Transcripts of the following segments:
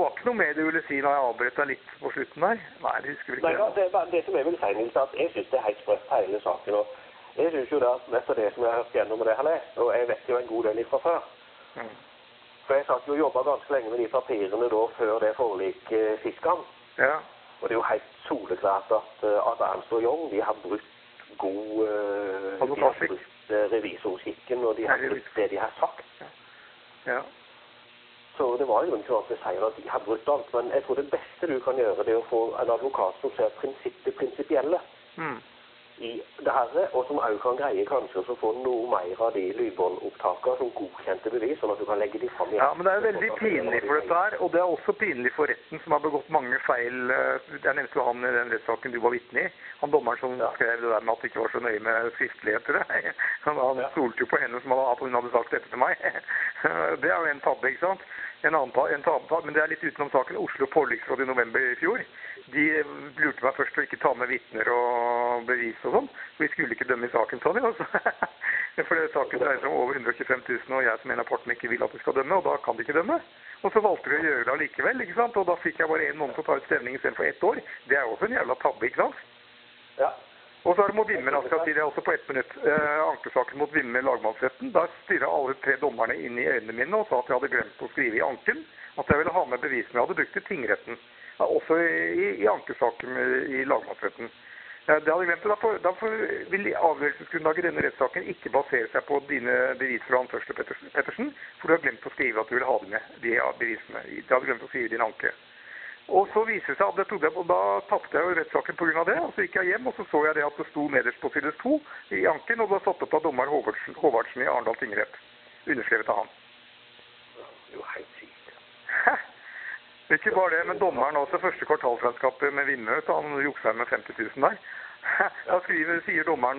var ikke noe mer du ville si når jeg avbrøt deg litt på slutten der? Nei, det husker vi ikke. Nei, det er bare det som jeg vil si, Nils, at jeg synes det er helt sprøtt hele saken, og jeg synes jo da, etter det som jeg har hørt gjennom og det jeg har lest, og jeg vet jo en god del ifra før, for jeg satt jo og jobbet ganske lenge med de papirene da, før det forelik sist gang. Ja. Og det er jo helt soleklart at Ernst og Young, de har brutt revisorskikken, og de har brutt det de har sagt. Ja. Så det var jo ikke noe til å si at de har brutt alt, men jeg tror det beste du kan gjøre, det er å få en advokat som ser det prinsipielle i det her, og som også kan greie kanskje å få noe mer av de lydbåndopptakene som godkjente bevis, sånn at du kan legge de frem igjen. Ja, men det er veldig pinlig for dette her, og det er også pinlig for retten som har begått mange feil. Jeg nevnte jo han i den rettssaken du var vitne i. Han dommeren som skrev det der med at det ikke var så nøye med skriftligheter. Han stolte jo på henne som hun hadde sagt dette til meg. Det er jo en tabbe, ikke sant? En tabbe, men det er litt utenom saken. Oslo Forliksråd i november i fjor, de lurte meg først å ikke ta med vittner og bevis og sånn. Vi skulle ikke dømme i saken, sa de også. For det saken dreier seg om over 125 000, og jeg som en av partene ikke vil at de skal dømme, og da kan de ikke dømme. Og så valgte de å gjøre det allikevel, ikke sant? Og da fikk jeg bare 1 måned til å ta ut stevning i stedet for 1 år. Det er også en jævla tabbe, ikke sant? Ja. Og så er det mot Vinmer, jeg skal si det også på 1 minutt. Ankesaken mot Vinmer lagmannsretten. Da styret alle 3 dommerne inn i øynene mine og sa at jeg hadde glemt å skrive i anken. At jeg ville ha med bevisene jeg hadde brukt i tingretten. Også i ankesaken i lagmannsretten. Det hadde jeg glemt, og derfor vil avgjørelsesgrunnlaget i denne rettssaken ikke basere seg på dine bevis fra Første Pettersen, for du har glemt å skrive at du vil ha det med, de bevisene. Du hadde glemt å skrive din anke. Og så viser det seg at det trodde jeg på, da tappte jeg jo rettssaken på grunn av det, og så gikk jeg hjem, og så så jeg det at det sto nederst på side 2 i anken, og det var satt opp av dommer Håvardsen i Arendal tingrett, underskrevet av han. Det er jo helt sykt. Ikke bare det, men dommeren også, første kvartalsregnskapet med Vinner, han jukset med 50 000 der. Da sier dommeren,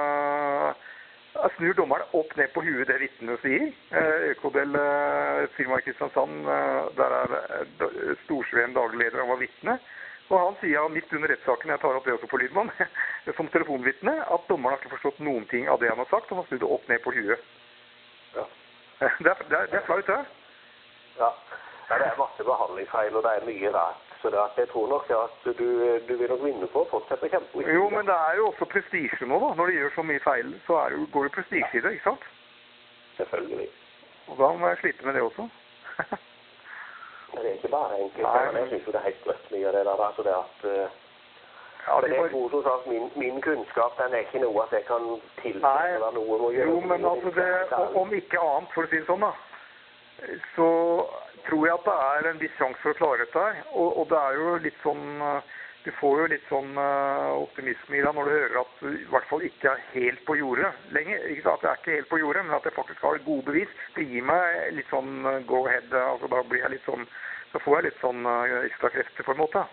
snur dommeren opp ned på huet det vittnet sier. Økodel firma i Kristiansand, der er Storsveen daglig leder, han var vittne. Og han sier midt under rettssaken, jeg tar opp det også på lydmann, som telefonvittne, at dommeren har ikke forstått noen ting av det han har sagt, og han snudde opp ned på huet. Ja. Det er flaut, det. Ja. Ja, det er masse behandlingsfeil, og det er mye rart. Så jeg tror nok at du vil nok vinne på å fortsette å kjempe. Jo, men det er jo også prestisje nå da. Når de gjør så mye feil, så går det prestisje i det, ikke sant? Selvfølgelig. Og da må jeg slite med det også. Men det er ikke bare enkelt. Men jeg synes jo det er helt sprøtt mye av det der. Altså det at... Ja, men jeg tror som sagt, min kunnskap, den er ikke noe at jeg kan tilfelle eller noe må gjøre. Jo, men altså det, om ikke annet, for å si det sånn da, så tror jeg at det er en viss sjanse for å klare dette her. Og det er jo litt sånn, du får jo litt sånn optimisme i deg når du hører at du i hvert fall ikke er helt på jordet lenger. Ikke at jeg er ikke helt på jordet, men at jeg faktisk har gode bevis. Det gir meg litt sånn go ahead, altså da blir jeg litt sånn, så får jeg litt sånn ekstra krefter på en måte.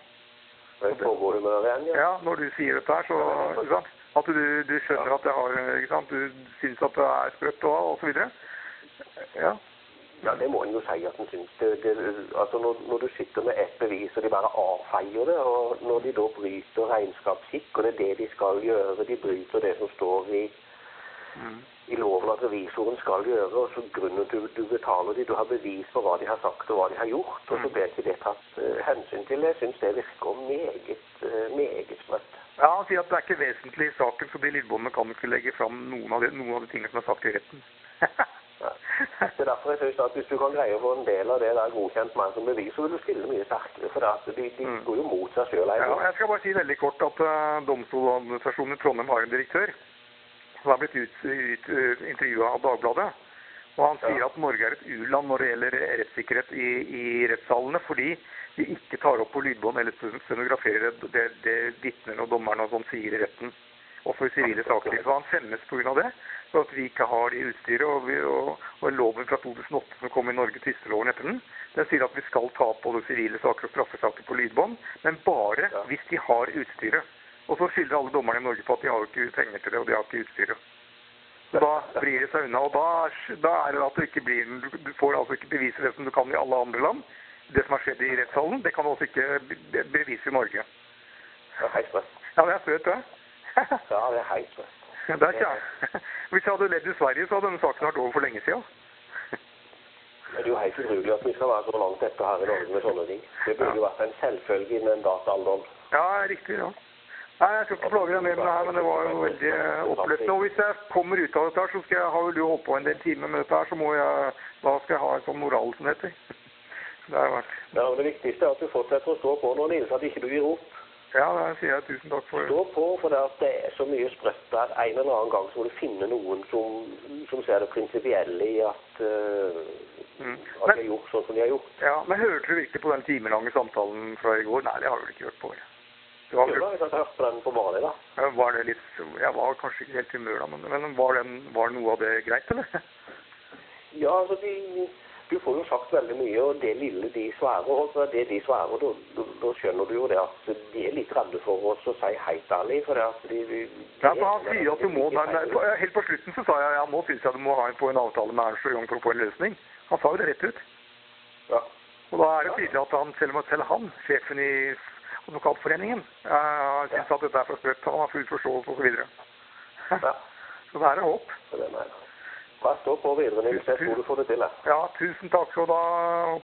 Ja, når du sier dette her, så ikke sant? At du skjønner at jeg har, ikke sant? Du synes at det er sprøtt og så videre. Ja. Ja, det må en jo si at en synes. Altså når du sitter med et bevis, og de bare avfeier det, og når de da bryter regnskapsskikk, og det er det de skal gjøre, de bryter det som står i loven at revisoren skal gjøre, og så grunnen du betaler de, du har bevis for hva de har sagt og hva de har gjort, og så blir ikke det tatt hensyn til. Jeg synes det virker meget sprøtt. Ja, han sier at det er ikke vesentlig i saken, så de lydbåndene kan ikke legge frem noen av de tingene som er sagt i retten. Det er derfor jeg synes at hvis du kan greie å få en del av det der godkjent med som bevis, så vil du stille mye sterkere, for de går jo mot seg selv. Ja, jeg skal bare si veldig kort at domstoladministrasjonen i Trondheim har en direktør som har blitt intervjuet av Dagbladet, og han sier at Norge er et u-land når det gjelder rettssikkerhet i rettssalene, fordi de ikke tar opp på lydbånd eller stenograferer det vittnerne og dommerne og sånn sier i retten, også i sivile saker. Så han skjemmes på grunn av det, for at vi ikke har det utstyret, og loven fra 2008 som kom i Norge, tvisteloven etter den sier at vi skal ta på både sivile saker og straffesaker på lydbånd, men bare hvis de har utstyret. Og så skylder alle dommerne i Norge på at de har ikke penger til det, og de har ikke utstyret. Så da blir det seg unna, og da er det at det ikke blir, du får altså ikke bevise det som du kan i alle andre land. Det som har skjedd i rettssalen, det kan du også ikke bevise i Norge. Det er helt sprøtt. Ja, det er sprøtt, det. Ja, det er helt sprøtt. Det er ikke jeg. Hvis jeg hadde ledd i Sverige, så hadde denne saken vært over for lenge siden. Det jo helt utrolig at vi skal være så langt etter her i Norge med sånne ting. Det burde jo vært en selvfølge innen dataalderen. Ja, riktig, ja. Nei, jeg skal ikke plage deg mer med det her, men det var jo veldig oppløftende. Og hvis jeg kommer ut av dette her, så skal jeg, har jo du holdt på en del timer med dette her, så må jeg, da skal jeg ha en sånn moral som heter. Det har vært. Ja, det viktigste at du fortsetter å stå på nå, Nils, at ikke du gir opp. Ja, det sier jeg tusen takk for. Stå på, for det er så mye sprøtt der. En eller annen gang så må du finne noen som ser det prinsipielle i at de har gjort sånn som de har gjort. Ja, men hørte du virkelig på den timelange samtalen fra i går? Nei, det har du ikke hørt på. Jo da, jeg har hørt på den på vanlig da. Var det litt, jeg var kanskje ikke helt i humør da, men var noe av det greit, eller? Ja, altså du får jo sagt veldig mye, og det lille de svarer, og det de svarer, da skjønner du jo det at de er litt redde for oss å si helt ærlig, for det at ja, for han sier at du må, helt på slutten så sa jeg, ja, nå synes jeg du må få en avtale med Ernst og Young for å få en løsning. Han sa jo det rett ut. Ja. Og da er det tydelig at han, selv han, sjefen i Advokatforeningen, synes at dette er for sprøtt, han har full forståelse og så videre. Ja. Så det er håp. Bare stå på videre, Nils, jeg tror du får det til. Ja, tusen takk skal du ha.